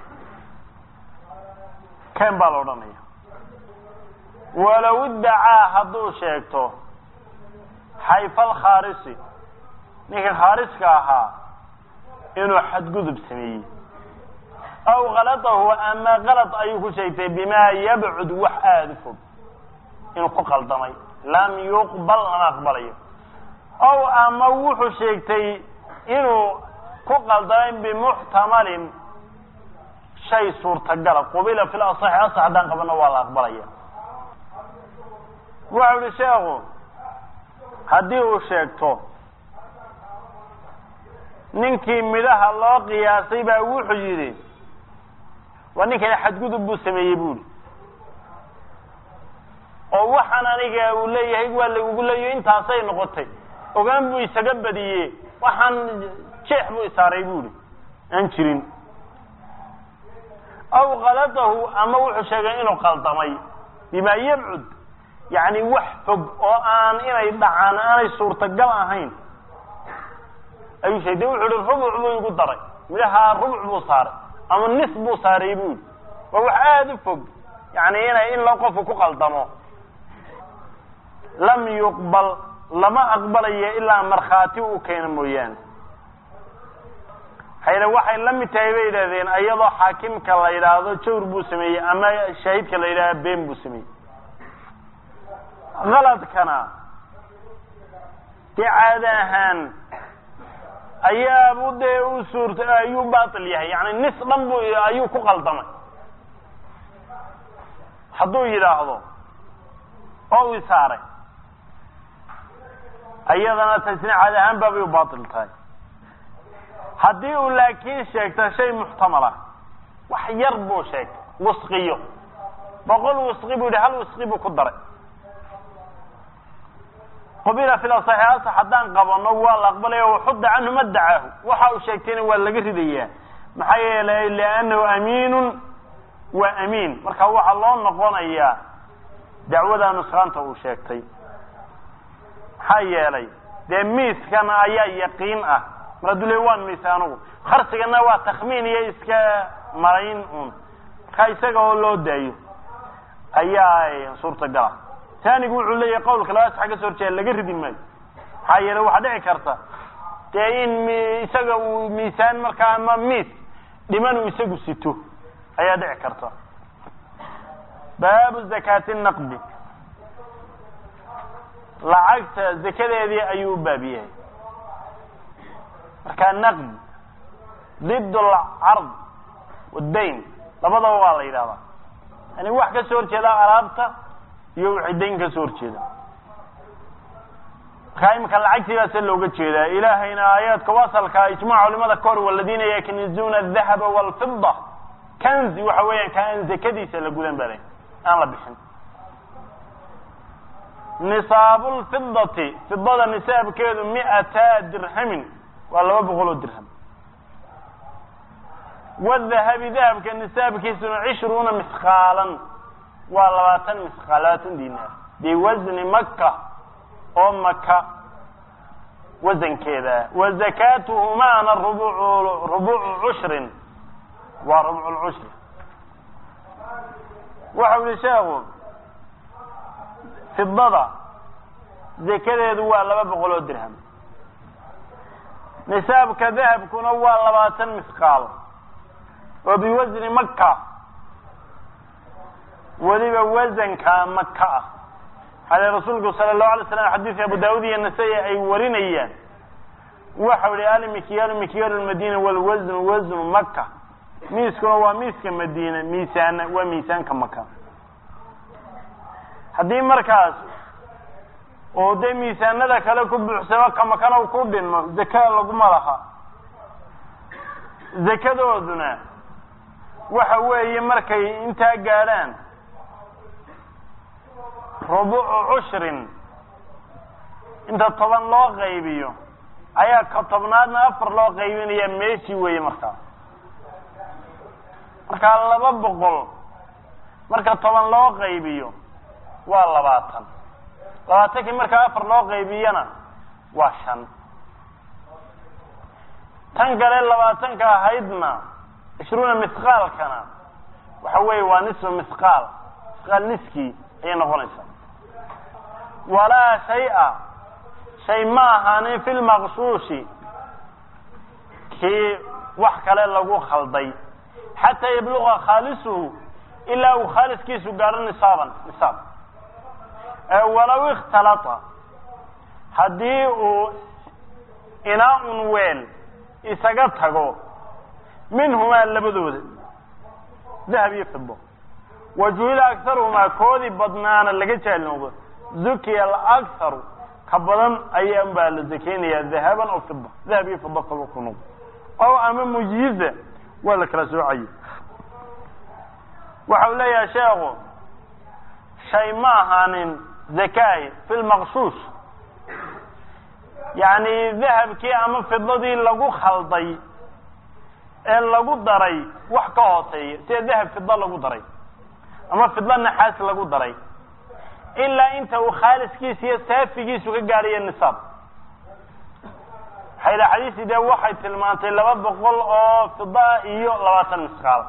kan baa la odhanaya walow iddacaa hadduu sheegto xayfa alkhaarisi ninka khaariska ahaa inuu xadgudub sameeyey aw kalatahu ama kalad ayuu ku sheegtay bimaa yabcud wax aada u fog inuu ku qaldamay lam yuqbal lama aqbalayo aw ama wuxuu sheegtay inuu ku qaldamay bimuxtamalin shay suurtagala qubila fi lasaxi asax haddaan qabana waa la aqbalaya wuxuu yihi sheekhu haddii uu sheegto ninkii midhaha loo qiyaasay baa wuxuu yidhi waa ninkani xadgudub buu sameeyey buuri oo waxaan aniga uu leeyahay waa lagugu leeyo intaasay noqotay ogaan buu isaga badiyey waxaan jeex buu isaaray buuri aan jirin aw qalatahu ama wuxuu sheegay inuu qaldamay bimaa yabcud yani wax fog oo aan inay dhacaan aanay suurtagal ahayn ayuu sheegay wuxuu yihi rubuc buu igu daray midhaha rubuc buu saaray ama nis buu saaray buuri waa wax aada u fog yani inay in la qofku ku qaldamo lam yuqbal lama aqbalayo ilaa markhaati u keena mooyaane hayla waxay la mid tahay bay yidhahdeen iyadoo xaakimka la yidhaahdo jawr buu sameeyey ama shahiidka la yidhahdo been buu sameeyey qaladkana dee caada ahaan ayaabu dee u suurta ayuu baatil yahay yani nis dhan bu ayuu ku qaldamay hadduu yidhaahdo oo u isaaray ayadana tasni caada ahaan baabay u baatil tahay haddii uu laakiin sheegto shay muxtamala wax yar buu sheegtay wasqiyo boqol wasqi buu yihi hal wasqi buu ku daray qubila fi lasaxi asax haddaan qabano waa la aqbalaya waxudda canhu ma dacaahu waxa uu sheegtayna waa laga ridayaa maxaa yeelay liannahu amiinun waa amiin marka waxaa loo noqonayaa dacwada nusraanta uu sheegtay maxaa yeelay dee miiskana ayaa yaqiin ah mar hadduu le waan miisa anugu kharsigana waa takhmiin iyo iska marayn un marka isaga oo loo daayo ayaa suurtagala taanigu wuxuu leeyahay qawlka labaas xagga soo horjeeda laga ridi maayo maxaa yeelay waxaa dhici karta dee in isaga uu miisaan markaa ama miis dhiman uu isagu sito ayaa dhici karta baabu zakaati naqdi lacagta zakadeedii ayuu u baab yahay markaa naqd ضد العرض والدين labadaba waa la yidhahdaa yani wax ka soo horjeeda alaabta iyo wixii dayn ka soo horjeeda markaa imika lacagtiibaa se looga jeedaa ilaahayna aayaadka wasalka ijmac culimada ka hor waladiina yaknizuuna adahaba walfida kanzi waxa weeyaan ka aan zakadiisa la gudan balay aan la bixin nisaabu lfidati fidada nisaabkeedu mi'ata dirhamin waa laba boqol oo dirham wadahabi dahabka nisaabkiisuna cishruuna misqaalan waa labaatan misqaal labaatan dinaar biwasni maka oo maka wasankeeda wa zakaatuhumaana rubucu rubucu cushrin waa rubcu lcushri waxau yihi sheekhu fidada zakadeedu waa laba boqol oo dirham nisaabka dahabkuna waa labaatan misqaal oo biwasni maka weliba wasanka maka ah hada rasuulku sala allahu alay slam xadiidka abu daawud iyo nasai ay warinayaan waxau yihi almikyaalu mikyaalu lmadina walwasnu wasnu maka miiskuna waa miiska madiina miisaana waa miisaanka maka haddii markaas oo dee miisaanada kale ku buuxsamo kamakana u ku dhinmo zaka laguma laha zakadooduna waxa weeye markay intaa gaadhaan rubucu cushrin inta toban loo qaybiyo ayaa ka tobnaadna afar loo qaybinaya meeshii weeye markaa markaa laba boqol marka toban loo qaybiyo waa labaatan labaatankii markaa afar loo qaybiyana waa shan tan kale labaatanka ahaydna cishruuna misqaalkana waxa weeye waa nisfu misqaal misqaal niskii ayay noqonaysaa walaa shay-a shay ma ahaanin fi lmaqshuushi kii wax kale lagu khalday xataa yabluqa khaalisuhu ilaa uu khaaliskiisu gaadho nisaaban nisaab walow ikhtalata haddii uu inaa-un weel isaga tago minhumaa labadooda dahab iyo fido wajuhila akharuhumaa koodii badnaana laga jaalnoodo zukiya alakharu ka badan ayaan baa la zakeynayaa dahaban oo fida dahab iyo fido kaba ku noqdo ow ama mujiza waa la kala soocaya waxau leeyahay sheekhu shay ma ahaanin zakaay fi lmaqshuush yani dahabkii ama fidadii lagu khalday ee lagu daray wax ka hooseeya sida dahab fida lagu daray ama fidla naxaas lagu daray ilaa inta uu khaaliskiisa iyo saafigiisu ka gaadhayo nisaab hayda xadiisi dee waxay tilmaantay laba boqol oo fida iyo labaatan misqaal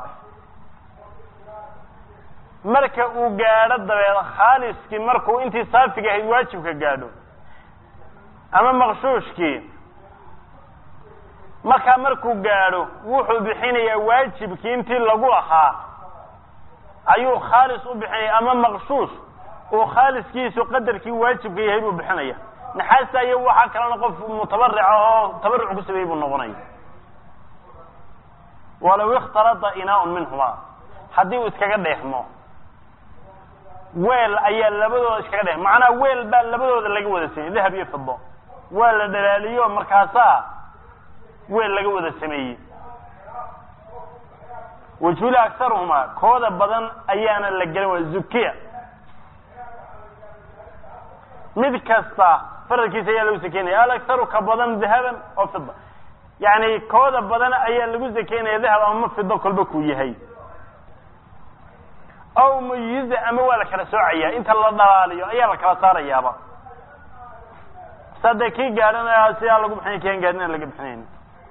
marka uu gaadho dabeed khaaliskii markuu intii saafiga ahayd waajibka gaadho ama maqshuushkii markaa markuu gaadho wuxuu bixinayaa waajibkii intii lagu lahaa ayuu khaalis u bixinaya ama maqshuush uu khaaliskiisu qadarkii waajibka yahay buu bixinaya naxaasta iyo waxaa kalena qof mutabarica oo tabaruc ku sameeyey buu noqonaya walow ikhtarada inaa-un minhumaa haddii uu iskaga dheexmo weel ayaa labadooda iskaga dheex macnaa weel baa labadooda laga wada sameeyey dahab iyo fido waa la dhalaaliyo markaasaa weel laga wada sameeyey wajuhila akharuhumaa kooda badan ayaana la gelin waa zukiya mid kasta faralkiisa ayaa lagu sakeynaya alakharu ka badan dahaban oo fida yani kooda badan ayaa lagu sakeynaya dahab ama fido kolba ku yahay aw muyiza ama waa la kala soocaya inta la dhalaaliyo ayaa la kala saarayaaba sada kii gaadhanaya sidaa lagu bixinay kian gaadhina laga bixinayn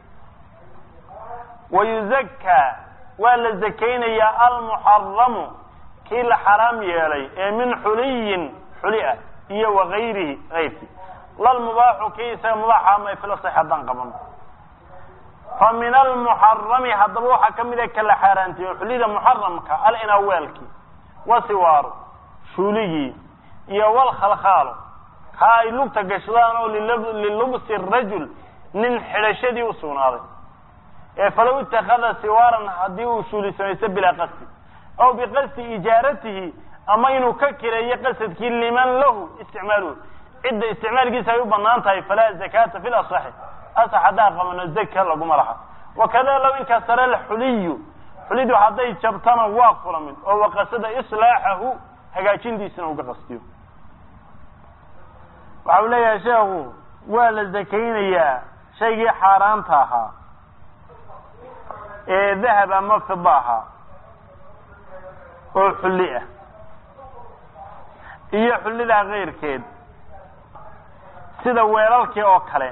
wayuzakka waa la zakeynayaa almuxaramu kii la xaraam yeelay ee min xuliyin xuli ah iyo wagayrihi ayrkii lalmubaaxu kii isaga mubaaxa ama fila sax haddaan qaban fa min almuxarami haddaba waxaa kamid a kala xaaraantiyo xulida muxaramka alinaweelki wasiwaaru shuuligi iyo wal khalkhaalo ka ay lugta gashadaan oo lilubsi rajul nin xidhashadii u sugnaaday ee falow ittakhada siwaaran haddii uu shuuli samaysto bilaa qasdi aw biqasdi ijaaratihi ama inuu ka kireeyo qasadkii liman lahu isticmaaluhu cidda isticmaalkiisa ay u banaan tahay falaa zakaata fi lasaxi asax haddaa qabano zaka laguma laha wakada low inkasara alxuliyu xulidu hadday jabtana waa kula mid oo waqasada islaaxahu hagaajintiisana uga qastiyo waxa uu leeyahay sheekhu waa la zakaynayaa shaygii xaaraanta ahaa ee dahab ama fida ahaa oo xulli ah iyo xullida keyrkeed sida weelalkii oo kale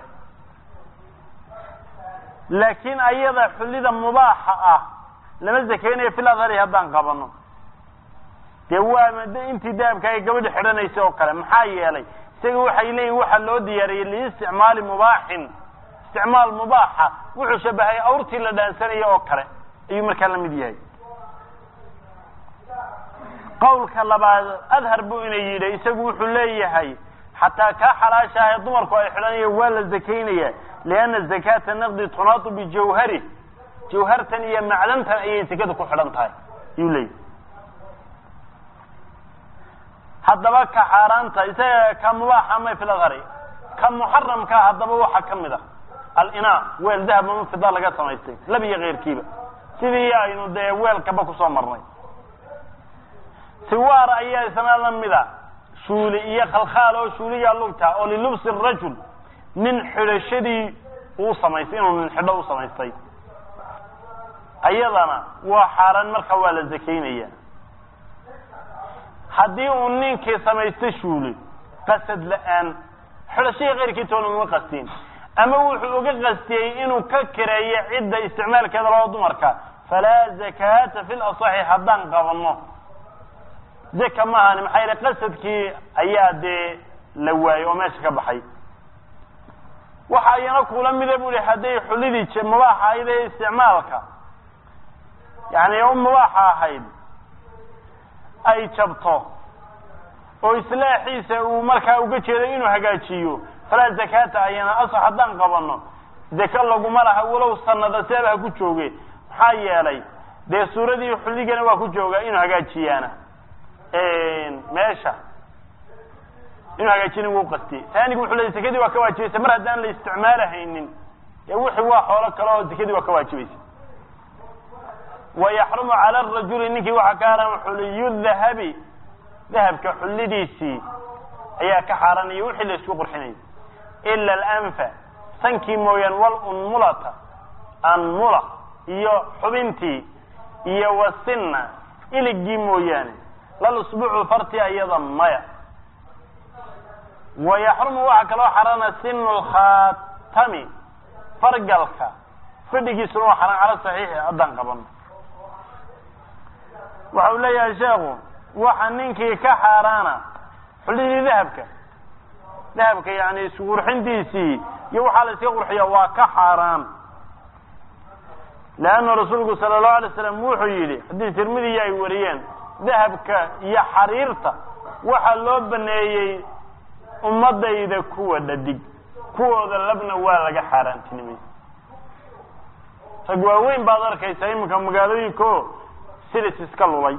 laakiin ayada xullida mubaaxa ah lama zakaynayo fil adhari haddaan qabano dee waa intii dahabka ay gabadha xidhanaysay oo kale maxaa yeelay isaga waxay leeyihin waxaa loo diyaariyey liisticmaali mubaaxin isticmaal mubaaxa wuxuu shabahay awrtii la dhaansanaya oo kale ayuu markaa la mid yahay qawlka labaad adhar buu ina yidhi isagu wuxuu leeyahay xataa kaa xalaashahay dumarku ay xidhanaya waa la zakaynaya lianna zakaata naqdi tunaatu bijawhari jawhartan iyo macdantan ayay zakada ku xidhan tahay ayuu leeyahay haddaba ka xaaraanta isaga ka mubaaxa ama fil adhari ka muxaramka haddaba waxaa ka mid ah al-inaa weel dahab ama fida laga samaystay laba iyo keyrkiiba sidii aynu dee weelkaba kusoo marnay siwaar ayaa isna la mid ah shuuli iyo khalkhaal oo shuuliya lugta oo lilubsi rajul nin xidhashadii uu samaystay inuu nin xidho u samaystay ayadana waa xaaraan marka waa la zakaynaya haddii uu ninkii samaystay shuuli qasad la-aan xidhashadii keyrkii toona uma qastiin ama wuxuu uga qastiyey inuu ka kireeyo cidda isticmaalkeeda loo dumarka falaa zakaata fi lasaxi haddaan qabano zaka ma ahani maxaa yeele qasadkii ayaa dee la waayey oo meesha ka baxay waxa ayana kula mida bu i hadday xulidii mubaaxa ahayd ee isticmaalka yani u mubaaxa ahayd ay jabto oo islaaxiisa uu markaa uga jeedo inuu hagaajiyo falaa zakaata ayana asax haddaan qabano zaka laguma laha walow sanada seeba ha ku jooge maxaa yeelay dee suuradii xuligana waa ku joogaa inuu hagaajiyaana meesha inuu hagaajina wuu qastiyey taanigu wuxuu leeyay zakadii waa ka waajibaysa mar haddaan la isticmaalahaynin ee wixii waa xoolo kale oo zakadii waa ka waajibaysa wayaxrumu cala arajuli ninkii waxaa ka haran xuliyu dahabi dahabka xullidiisii ayaa ka xaaranaya wixii la isku qurxinayay ila alanfa sankii mooyaan walunmulata anmula iyo xubintii iyo wasinna iligii mooyaane lalusbucu farti ayada maya wayaxrumu waxaa kaloo xarana sinu lkhatami fargalka fadhigiisuna waa xaran cala saxiixi haddaan qabano waxa uu leeyahay sheekhu waxa ninkii ka xaaraana xullidii dahabka dahabka yani isqurxintiisii iyo waxaa la iska qurxiya waa ka xaaraan leanna rasuulku sala allahu alay slam wuxuu yidhi xadiis tirmidiya ay wariyeen dahabka iyo xariirta waxaa loo baneeyey ummadayda kuwa dhadig kuwooda labna waa laga xaaraantinimay rag waaweyn baad arkaysaa iminka magaalooyinko silis iska lulay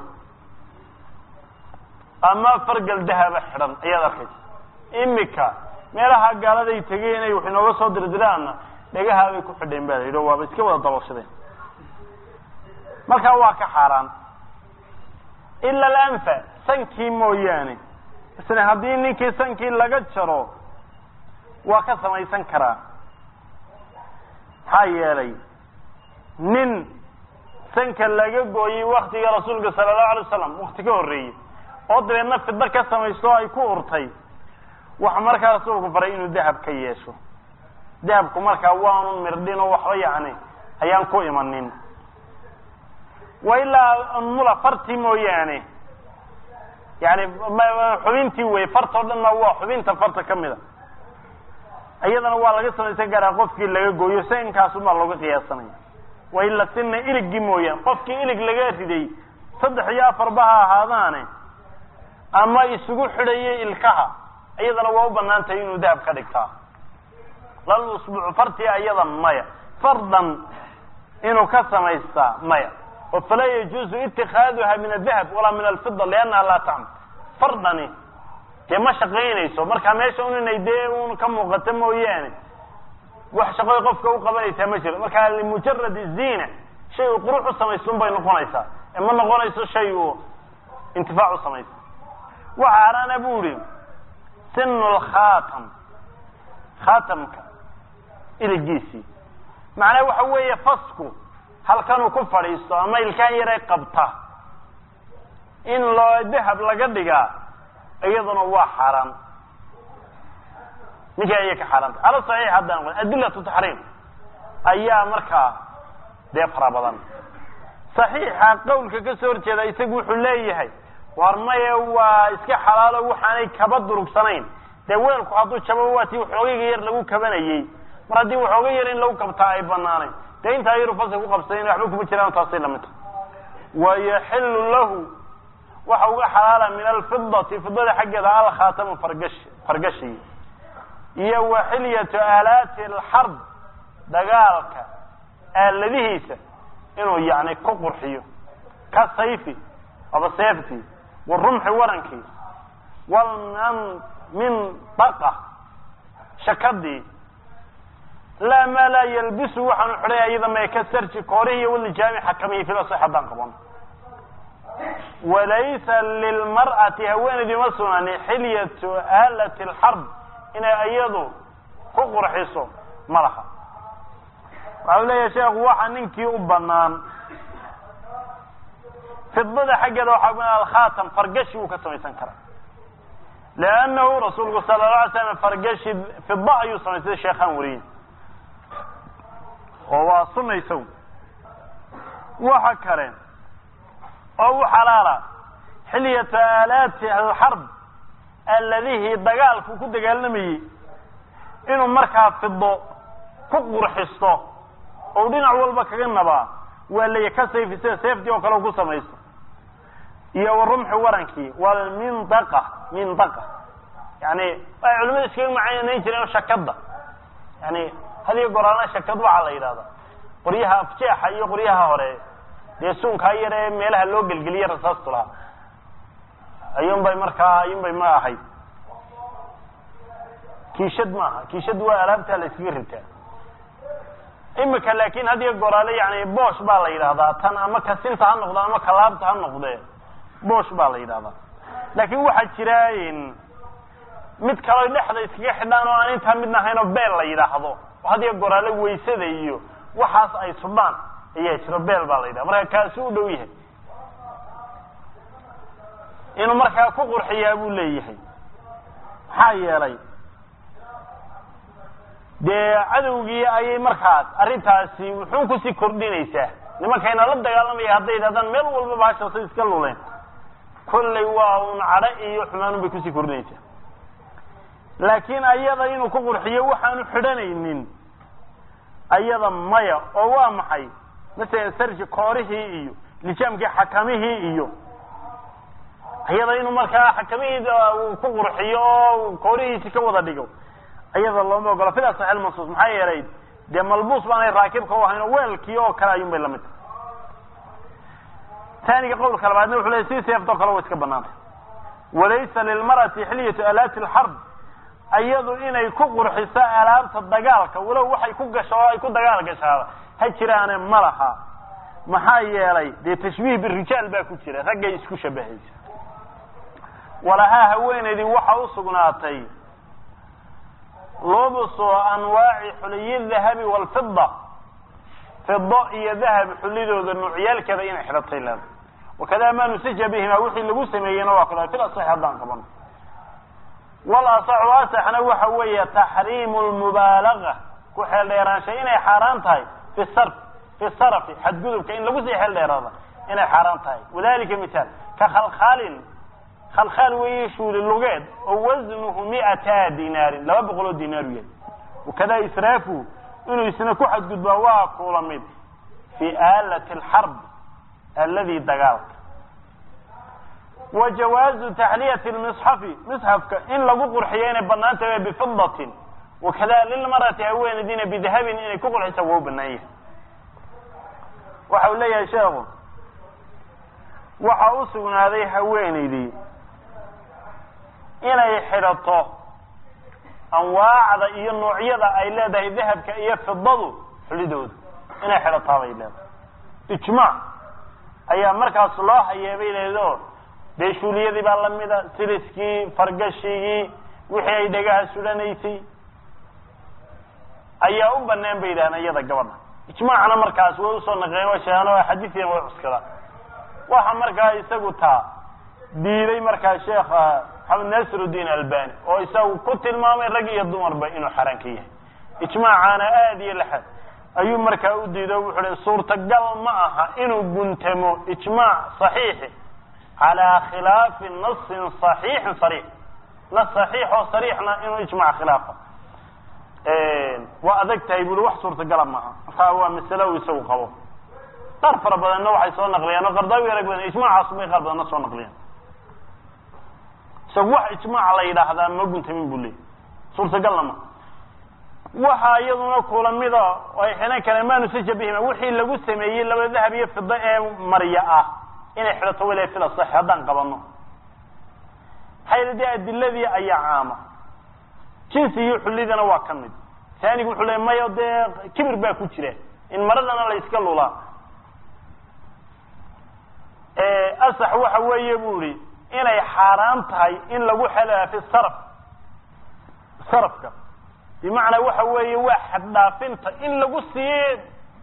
ama fargal dahaba xidhan ayaad arkaysa imika meelaha gaaladay tegeen inay wax inooga soo dirdiraanna dhagahaabay ku xidheen baa la yidhi waaba iska wada dabashadeen markaa waa ka xaaraan ila alanfa sankii mooyaane isna haddii ninkii sankii laga jaro waa ka samaysan karaa maxaa yeelay nin sanka laga gooyey waktiga rasuulka sala allahu alay wasalam wakti ka horreeyey oo dabeedna fidda ka samaysto ay ku urtay waxa markaa rasuulku faray inuu dahab ka yeesho dahabku markaa waanu mirdhin oo waxba yacni ayaan ku imanin wa ilaa mula farti mooyaane yani xubintii wey fartoo dhanna waa xubinta farta ka mida iyadana waa laga samaysan karaa qofkii laga gooyo sankaasunbaa looga qiyaasanaya wa ila sina iligii mooyaan qofkii ilig laga riday saddex iyo afar ba ha ahaadaane ama isugu xidhayay ilkaha iyadana waa u banaantay inuu dahab ka dhigtaa lal usbuuc farti ayada maya fardan inuu ka samaystaa maya فلا يجوز اتخاذها من الذهب ولا من الفضة لأنها لا تعمل فردني كما شقينيسو marka meesha uu inayde uu ka muuqato mooyaan wax shaqo qofka uu qabanaysa ma jiro marka mujarrad zina shay uu qurux u samaysan bay noqonaysaa ama noqonayso shay uu intifaac u samaysan waxa arana buuri sinul khatam khatamka ilgiisi macna waxa weeye fasku halkan uu ku fadhiisto ama ilkaan yaray qabta in loo dahab laga dhigaa iyaduna waa xaraan niga ay ka xaraan ala sahih hadan adillatu tahrim ayaa marka de fara badan saxiixa qowlka ka soo horjeeda isagu wuxuu leeyahay war maye waa iska xalaalo waxaanay kaba durugsanayn de weelku haduu jabo waati waxoogiga yar lagu kabanayay mar hadii waxooga yar in lagu kabtaa ay banaanay de inta yar fasal ku qabsayeen waxba kuma jiraan taasay lamid wa yahillu lahu waxa uga xalaala min al-fiddati fiddada xageeda al khatam fargash fargashi iyo wa hilyatu alati al-harb dagaalka aladihiisa inuu yaani ku qurxiyo ka sayfi aba sayfti والرمح ورنكي والمن من طاقة شكدي لا ما لا يلبسه وحن حريه أيضا ما يكسرش كوريه والجامع حكمه في الصحة دانقبان وليس للمرأة هوين دي مصنع حلية آلة الحرب إن أيضا كقر حيثو مرحا وقال يا شيخ وحن ننكي أبنان فضل حقه وحقنا الخاتم فرقشي وكسميسان كرا لأنه رسول الله صلى الله عليه وسلم فرقشي في الضاء يسميسان الشيخان ورين وهو سميسو وحكرين أو حلالة حلية آلات الحرب الذي هي دقال كو دقال نمي إنه مركب في الضاء كقر حسطه أو دين أول بكرين نبا ولا يكسي في سيف سيف دي وكلو كسميسو iyo warumxu warankii wal mintaqa mintaqa yani culimada iska macaaneyn jireen shakada yani hadii qorana shakad waxa la yiraahdo qoriyaha afjeexa iyo qoriyaha hore de suunka yare meelaha loo galgaliyo rasaas tula ayun bay markaa ayun bay ma ahay kiishad ma kiishad waa alaabta la iska rinta imika laakiin hadii qorana yani boosh baa la yiraahdaa tan ama kasinta ha noqdo ama kalaabta ha noqdo boosh baa la yiraahdaa laakiin waxa jiraan mid kale dhexda iskaga xidhaan oo aan inta midna hayno beel la yiraahdo hadii goraale weysada iyo waxaas ay subaan ayaa jiro beel baa la yiraahdaa marka kaasi u dhow yahay inuu markaa ku qurxiyaa buu leeyahay maxaa yeelay dee cadowgii ayay markaas arrintaasi wuxuu ku sii kordhinaysaa nimankayna la dagaalamaya hadday yidhahdaan meel walba baashaasay iska luleen كل واو عرائي يحمانون بكسي كورنيسا لكن أيضا إنه كفر حيا وحانو حدانينين أيضا مايا أو محي مثلا سرج قاره إيو لجامك حكمه إيو أيضا إنه مركا حكمه كفر حيا وقاره سكوضا ديقو أيضا اللهم وقال في الأصحى المنصوص محي يريد دي ملبوس باني راكب كواهين ويلكيو كلا يوم بيلمت ثاني قول كلامنا وحلا سيسي يفضل كلام ويسكبناه وليس للمرأة حلية آلات الحرب أيضا إن يكون حساء آلات الدجالك ولو وحي يكون قشوا يكون دجالك شهر هالشرانة مرحة محايا لي دي تشبيه بالرجال باكوتشرة رجع يسكو شبهيس ولها هوين دي وحى وصقناتي لبسوا أنواع حلي الذهب والفضة فضة هي ذهب حليده ذو عيال كذا إن حرطي له وكذا ما نسج بهما وحي اللي بسمينا وكذا في الأصح هذان كمان والأصح واسح نوح هو تحريم المبالغة كحل يران شيء حرام تاي في الصرف في الصرف حد جذب كأن لو زي حل يران إن حرام تاي وذلك مثال كخلخال خلخال ويشو للغات ووزنه مئة دينار لا بقولوا دينار يد وكذا إسرافه إنه يسنكو حد جذب واقول من في آلة الحرب الذي دقالك وجواز تحلية المصحف مصحفك إن لقو قرحيين بنانته بفضة وكذا للمرأة هوين دين بذهب إن يكون قرحي سووه بالنية وحولي يا شيخ وحاوسنا هذه هوين دي إن يحرطه أنواع ذا إيه النوعية ذا أي لا ذا ذهب كأيه فضة حلدود إن يحرطها بيلا إجماع أي مركز الله أي بيلا دور beeshuuliyadii baa la mida siliskii fargashigii wixii ay dhagaha sudhanaysay ayaa u banaan bay yiraahdaan iyada gabadha ijmaacna markaas way u soo naqeen waa sheeno xadiisiin way cuskada waxa markaa isagu taa diiday markaa sheekha Maxamed Nasruddin Albani oo isagu ku tilmaamay rag iyo dumarba inuu xaraan ka yahay ijmaacana aad iyo laxad ayuu markaa u diiday wuxuu suurtagal ma aha inuu guntamo ijmaac saxiix على خلاف نص صحيح صريح نص صحيح وصريحنا إنه يجمع خلافه إيه وأذكت يقول وحصور تقلب معها فهو مسألة ويسوي قوة طرف ربنا أنه وحيسوي نقليا نقرداوي رقبنا إجماع عصمي غرب نصوي نقليا سوح إجماع على إله هذا ما قلت من بولي صور تقلب معها وحا أيضا نقول ماذا وإحنا كان ما نسجى بهما وحي اللي قلت سميين لو ذهب يفضل مريئة إن إحنا ولا في الصحة هذا قبلنا هاي دي الذي أي عامة جنسي يحل لنا واكمل ثاني يقول حل ما يودي كبر بقى كتيره إن مرضنا لا يسكلوا لا أصح وحوي يبوري إن حرام تهي إن لو حلا في الصرف صرفك بمعنى وحوي واحد دافنت إن لو سيد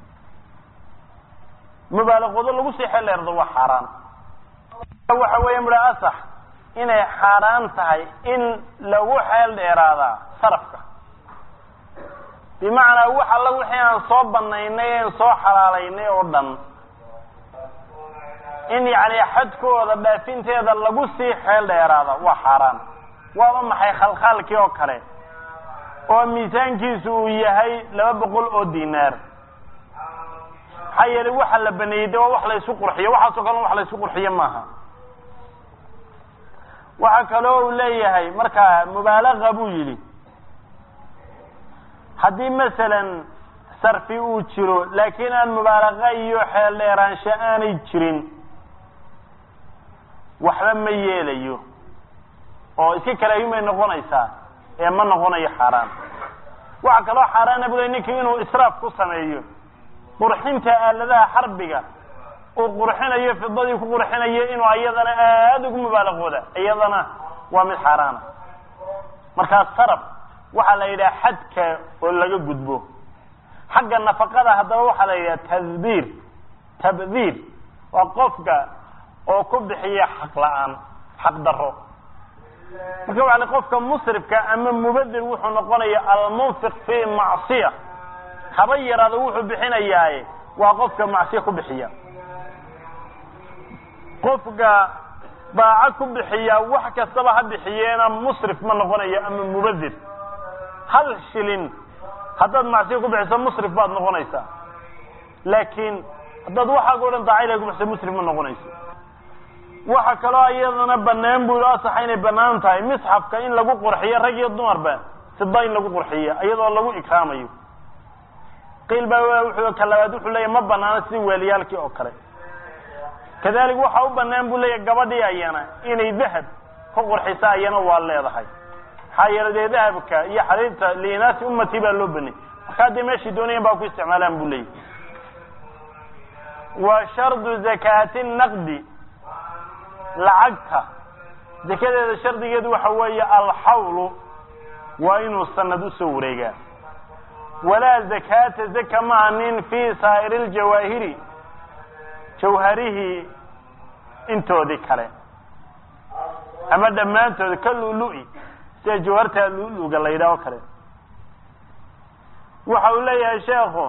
مبالغ وضل لو سي خلير ضو حرام waxa way imraa sax inay xaraan tahay in lagu xeel dheeraada sarafka bimaana waxa la wixii aan soo banaynay soo xalaalaynay oo dhan in yaani xadkooda baafinteeda lagu sii xeel dheeraada waa xaraan waa maxay khalkhalkii oo kale oo miisaankiisu uu yahay laba boqol oo diinaar hay'ad waxa la baneeyay wax la isku qurxiyo waxa soo kale wax la isku qurxiyo maaha waxa kale oo leeyahay marka mubaalaga buu yiri hadii midalan sarfi uu jiro laakiin aan mubaalaga iyo xeel dheeraansho aanay jirin waxba ma yeelayo oo iska kala yimay noqonaysa ee ma noqonayo xaraan waxa kale oo xaraan abuu ninkii inuu israaf ku sameeyo qurxinta aaladaha xarbiga oo qurxinayo fidadii ku qurxinayo inuu ayadana aad ugu mubaalaqooda ayadana waa mid xaraana marka sarf waxa la yiraahdaa xadka oo laga gudbo xagga nafaqada hadaba waxa la yiraahdaa tadbiir tabdiir waa qofka oo ku bixiya xaq la'aan xaq daro marka waxa qofka musrifka ama mubadil wuxuu noqonayaa al-munfiq fi ma'siyah haba yaraado wuxuu bixinayaa waa qofka macsiyo ku bixiya qofka baaca ku bixiya wax kastaba ha bixiyeena musrif ma noqonayo ama mubadil hal shilin haddaad macsiyo ku bixiso musrif baad noqonaysaa laakiin haddaad waxa go'an daacayla ku bixiso musrif ma noqonayso waxa kale oo iyadana banaan buu asaxay inay banaan tahay misxafka in lagu qurxiyo rag iyo dumarba sidoo in lagu qurxiyo iyadoo lagu ikraamayo قيل بقى كلامات وحلا ما بنانا سي وليالك أو كره كذلك وحاو بنام بقول جبادي أيانا إني ذهب فقر حسا أيانا والله ضحي حير ذي ذهبك يا حريت لناس أمتي باللبني خد ماشي دنيا باكو استعمالها بقولي وشرط زكاة النقد لعقها زكاة الشرط يدو حوية الحول وإنه السند سوريجا ولا زكاة زكاة معنين في سائر الجواهر جوهره انتو ذكره أما دمانتو كله لؤي سي جوهرتها لؤلؤ قال لي داو كره وحاول لي يا شيخو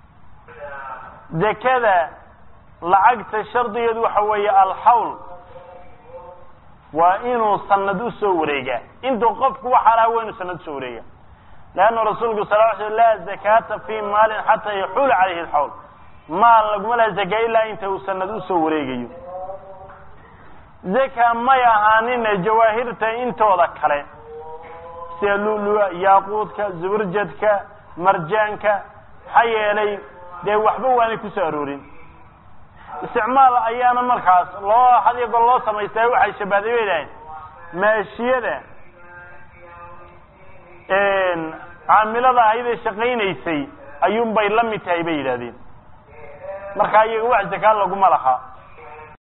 زكاة لعقت الشرط يدو حوية الحول وإنه سندو سوريجا انتو قفك وحرا وإنه سندو سوريجا لأن رسولك صلى الله عليه وسلم لا زكاة في مال حتى يحول عليه الحول مال لقم لا زكاة إلا أنت وسندو سوريجي zaka may ahaanina jawaahirta intooda kale sida lulu yaaqudka zuburjadka marjaanka xayeelay de waxba waanay ku soo aroorin isticmaal ayaana markaas loo xadiiqo loo sameystay waxay shabaadayeen maashiyada een caamilada ayday shaqeynaysay ayuun bay la mid tahay bay yiraahdeen marka iyaga wax zakaa lagu malaha